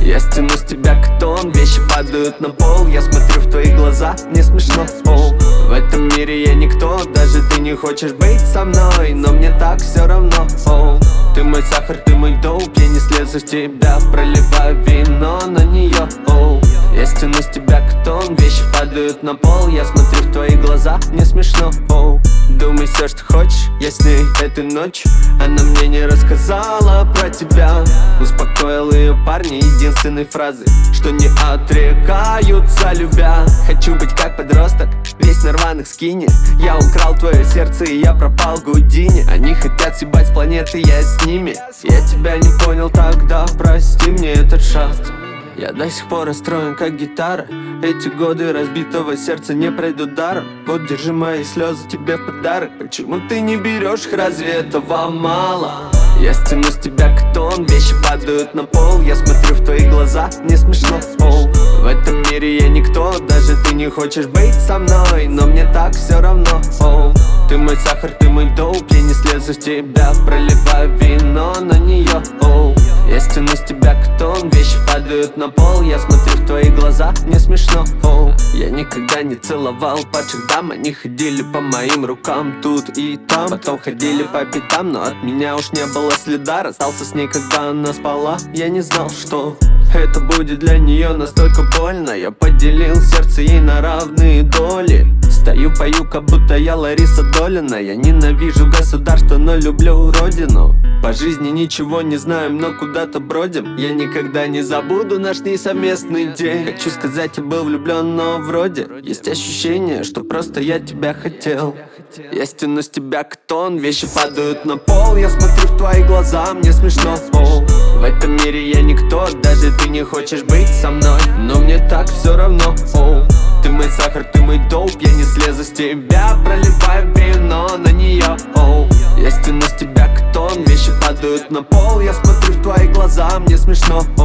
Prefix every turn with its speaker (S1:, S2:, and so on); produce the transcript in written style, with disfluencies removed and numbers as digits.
S1: Я стяну с тебя катон, вещи падают на пол. Я смотрю в твои глаза, мне смешно. В этом мире я никто, даже ты не хочешь быть со мной, но мне так все равно. Ты мой сахар, ты мой доуп, я не слезу с тебя, проливаю вино на нее. Я стяну с тебя катон, вещи падают на пол. Я смотрю в твои глаза, мне смешно. Думай все, что хочешь, я с ней этой ночью. Она мне не рассказала про тебя. Успокоил ее парни единственной фразой, что не отрекаются, любя. Хочу быть как подросток, весь на рваных скине. Я украл твое сердце и я пропал Гудини. Они хотят съебать с планеты, я с ними. Я тебя не понял тогда, прости мне этот шаг. Я до сих пор расстроен, как гитара. Эти годы разбитого сердца не пройдут даром. Вот держи мои слезы тебе в подарок. Почему ты не берешь их, разве этого мало? Я стяну с тебя катон, вещи падают на пол. Я смотрю в твои глаза, мне смешно. В этом мире я никто, даже ты не хочешь быть со мной, но мне так все равно. Ты мой сахар, ты мой доуп, я не слезу с тебя, проливаю вино на нее. Я стяну с тебя катон, вещи падают на пол. Я смотрю в твои глаза, мне смешно. Я никогда не целовал падших дам. Они ходили по моим рукам тут и там, потом ходили по пятам, но от меня уж не было следа. Расстался с ней, когда она спала. Я не знал, что это будет для нее настолько больно. Я поделил сердце ей на равные доли. Стою, пою, как будто я Лариса Долина. Я ненавижу государство, но люблю родину. По жизни ничего не знаем, но куда-то бродим. Я никогда не забуду наш несовместный день. Хочу сказать, я был влюблен, но вроде есть ощущение, что просто я тебя хотел. Я стяну с тебя катон, вещи падают на пол. Я смотрю в твои глаза, мне смешно. В этом мире я никто, даже ты не хочешь быть со мной, но мне так все равно. Ты мой сахар, ты мой доуп, я не слезу с тебя, проливаю вино на нее. Я стяну с тебя катон, вещи падают на пол. Я смотрю в твои глаза, мне смешно.